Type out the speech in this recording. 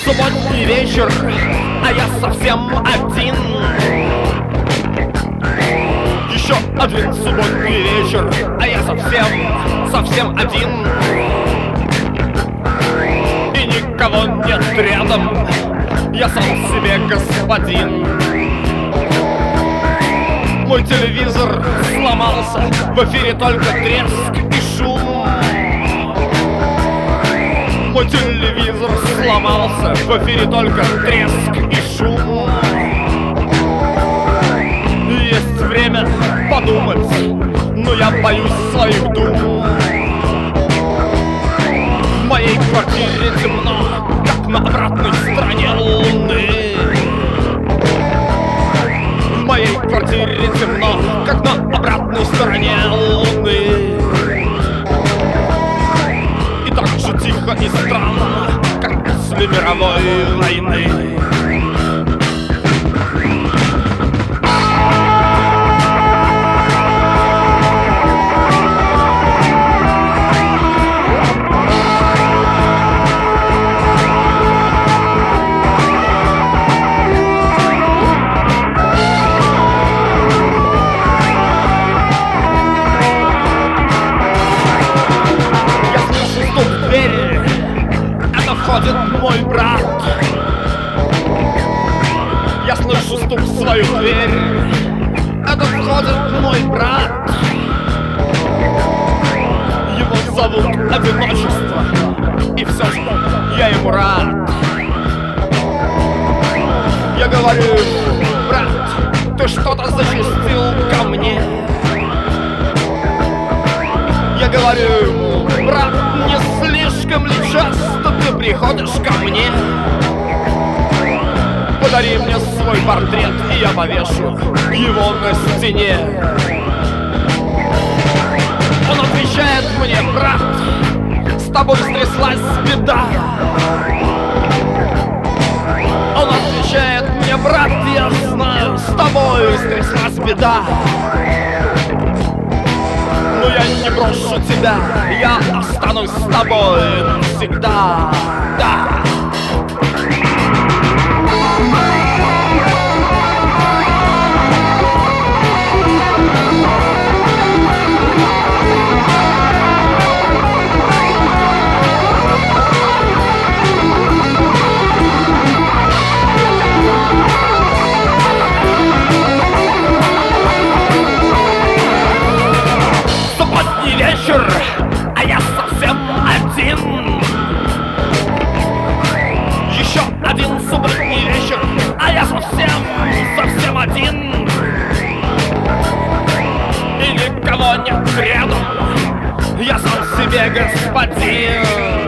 Субботний вечер, а я совсем один. Еще один субботний вечер, а я совсем один. И никого нет рядом, я сам себе господин. Мой телевизор сломался, в эфире только треск и шум. Мой телевизор сломался, в эфире только треск и шум. Есть время подумать, но я боюсь своих дум. В моей квартире темно, как на обратной стороне Луны. В моей квартире темно, как на обратной стороне Луны. И так же тихо и странно, как после мировой войны. Входит мой брат. Я слышу стук в свою дверь. Это входит мой брат. Его зовут одиночество, и все же я ему рад. Я говорю: брат, ты что-то зачастил ко мне. Я говорю: брат, не слишком ли часто ты приходишь ко мне? Подари мне свой портрет, и я повешу его на стене. Он отвечает мне: брат, с тобой стряслась беда. Он отвечает мне: брат, я знаю, с тобой стряслась беда. Но я не брошу тебя, я останусь с тобой навсегда. Да. Вечер, а я совсем один. Еще один субботний вечер, а я совсем один. И никого нет рядом, я сам себе господин.